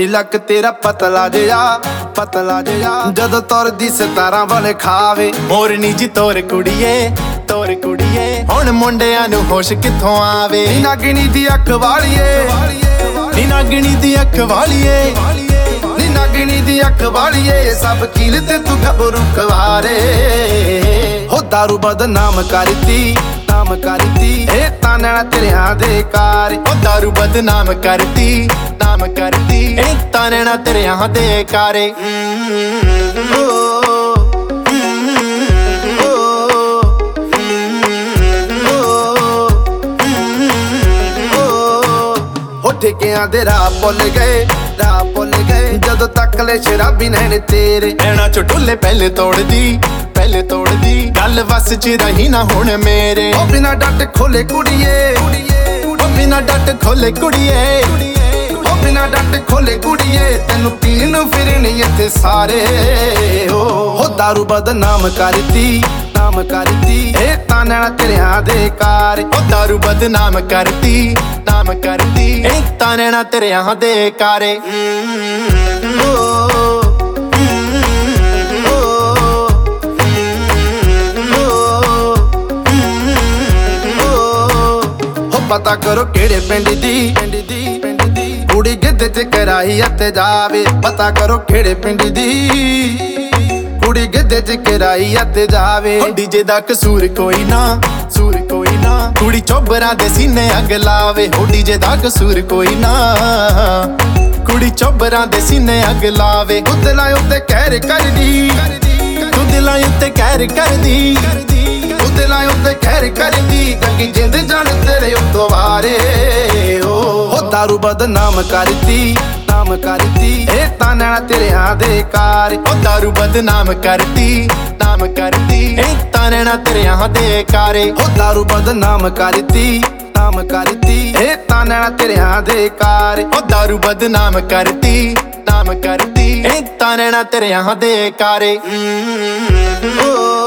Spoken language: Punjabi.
ਨੀ ਲੱਕ ਤੇਰਾ ਪਤਲਾ ਜਿਹਾ ਜਦੋਂ ਤੁਰਦੀ ਸਿਤਾਰਾਂ ਵਾਲੇ ਖਾਵੇ। ਮੋਰਨੀ ਜੀ ਤੋਰ ਕੁੜੀਏ ਹੁਣ ਮੁੰਡਿਆਂ ਨੂੰ ਹੋਸ਼ ਕਿੱਥੋਂ ਆਵੇ। ਨੀ ਨਾਗਣੀ ਦੀ ਅੱਖ ਵਾਲੀਏ ਨੀ ਨਾਗਣੀ ਦੀ ਅੱਖ ਵਾਲੀਏ ਨੀ ਨਾਗਣੀ ਦੀ ਅੱਖ ਵਾਲੀਏ ਸਭ ਕੀਲ ਤੇ ਤੂੰ ਗੱਭਰੂ ਕੁਆਰੇ। ਹੋ ਦਾਰੂ ਬਦਨਾਮ ਕਰਤੀ ਇਹ ਤਾਂ ਨੈਣਾ ਤੇਰਿਆਂ ਦੇ ਕਾਰ। ਉਹ ਦਾਰੂ ਬਦਨਾਮ ਕਰਤੀ ਇਹ ਤਾਂ ਨੈਣਾ ਤੇਰਿਆਂ ਦੇ ਕਾਰੇ। ਹੋ ਠੇਕਿਆਂ ਦੇ ਰਾਹ ਭੁੱਲ ਗਏ ਜਦੋਂ ਤੱਕ ਲੈ ਸ਼ਰਾਬੀ ਨੈਣ ਤੇਰੇ। ਨੈਣਾ ਚ ਢੁੱਲੇ ਪਹਿਲੇ ਤੋੜਦੀ ਗੱਲ ਵਸ ਚ ਰਹੀ ਨਾ ਹੁਣ ਮੇਰੇ। ਉਹ ਬਿਨਾ ਡੱਟ ਖੋਲੇ ਕੁੜੀਏ ਬਿਨਾ ਡੱਟ ਖੋਲੇ ਕੁੜੀਏ ਉਹ ਬਿਨਾ ਡੱਟ ਖੋਲੇ ਕੁੜੀਏ ਤੈਨੂੰ ਪੀਣ ਨੂੰ ਫਿਰਨੀ ਇੱਥੇ ਸਾਰੇ। ਹੋ ਦਾਰੂ ਬਦਨਾਮ ਕਰਤੀ ਇਹ ਤਾਂ ਨੈਣਾ ਤੇਰਿਆਂ ਦੇ ਕਾਰ। ਉਹ ਦਾਰੂ ਬਦਨਾਮ ਕਰਤੀ ਇਹ ਤਾਂ ਨੈਣਾ ਤੇਰਿਆਂ ਦੇ ਕਾਰੇ। ਪਤਾ ਕਰੋ ਕਿਹੜੇ ਪਿੰਡ ਦੀ ਕੁੜੀ ਗਿੱਧੇ ਚ ਕਰਾਈ ਅਤੇ ਜਾਵੇ। ਪਤਾ ਕਰੋ ਕਿਹੜੇ ਪਿੰਡ ਦੀ ਕੁੜੀ ਗਿੱਧੇ ਚ ਕਰਾਈ ਅਤੇ ਜਾਵੇ। ਡੀਜੇ ਦਾ ਕਸੂਰ ਕੋਈ ਨਾ ਕੁੜੀ ਚੋਬਰਾਂ ਦੇ ਸੀਨੇ ਅੱਗ ਲਾਵੇ। ਹੋ ਡੀਜੇ ਦਾ ਕਸੂਰ ਕੋਈ ਨਾ ਕੁੜੀ ਚੋਬਰਾਂ ਦੇ ਸੀਨੇ ਅੱਗ ਲਾਵੇ। ਤੂੰ ਦਿਲਾਂ ਉੱਤੇ ਕਹਿਰ ਕਰਦੀ ਤੂੰ ਦਿਲਾਂ ਉੱਤੇ ਕਹਿਰ ਕਰਦੀ ਤੂੰ ਦਿਲਾਂ ਉੱਤੇ ਕਹਿਰ ਕਰਦੀ ਗੰਗੀ ਜਿੰਦ ਜਾਣ ਤੇਰੇ ਉੱਤੋਂ ਵਾਰੇ। ਹੋ ਦਾਰੂ ਬਦਨਾਮ ਕਰਤੀ ਇਹ ਤਾਂ ਨੈਣਾ ਤੇਰਿਆਂ ਦੇ ਕਾਰ। ਉਹ ਦਾਰੂ ਬਦਨਾਮ ਕਰਤੀ ਇਹ ਤਾਂ ਨੈਣਾ ਤੇਰਿਆਂ ਦੇ ਕਾਰੇ। ਹੋ ਦਾਰੂ ਬਦਨਾਮ ਕਰਤੀ ਇਹ ਤਾਂ ਨੈਣਾ ਤੇਰਿਆਂ ਦੇ ਕਾਰ। ਉਹ ਦਾਰੂ ਬਦਨਾਮ ਕਰਤੀ ਇਹ ਤਾਂ ਨੈਣਾ ਤੇਰਿਆਂ ਦੇ ਕਾਰੇ।